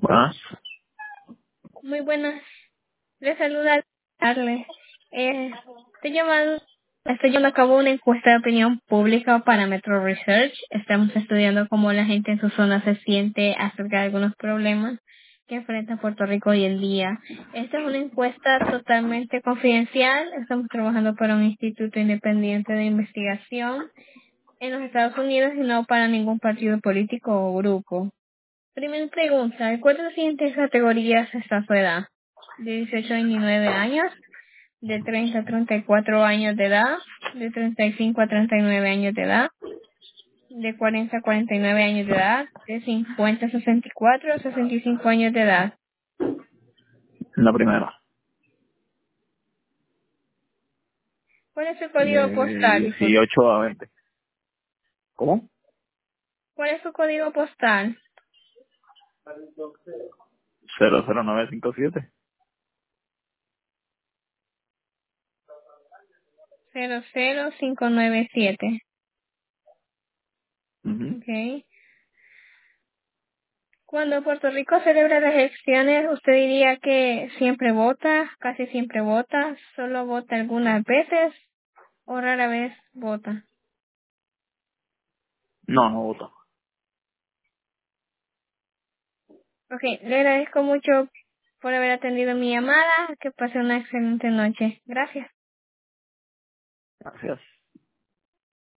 Buenas. Muy buenas. Les saluda Arle. Estoy llevando a cabo una encuesta de opinión pública para Metro Research. Estamos estudiando cómo la gente en su zona se siente acerca de algunos problemas que enfrenta Puerto Rico hoy en día. Esta es una encuesta totalmente confidencial. Estamos trabajando para un instituto independiente de investigación en los Estados Unidos y no para ningún partido político o grupo. Primera pregunta, ¿de cuál de las siguientes categorías está su edad? De 18 a 29 años, de 30 a 34 años de edad, de 35 a 39 años de edad, de 40 a 49 años de edad, de 50 a 64 a 65 años de edad. La primera. ¿Cuál es su código De postal? 18 a 20. ¿Cómo? ¿Cuál es su código postal? 00957. 00597. Ujú. Okay. Cuando Puerto Rico celebra las elecciones, ¿usted diría que siempre vota, casi siempre vota, solo vota algunas veces o rara vez vota? No, no voto. Ok, le agradezco mucho por haber atendido mi llamada. Que pase una excelente noche. Gracias. Gracias.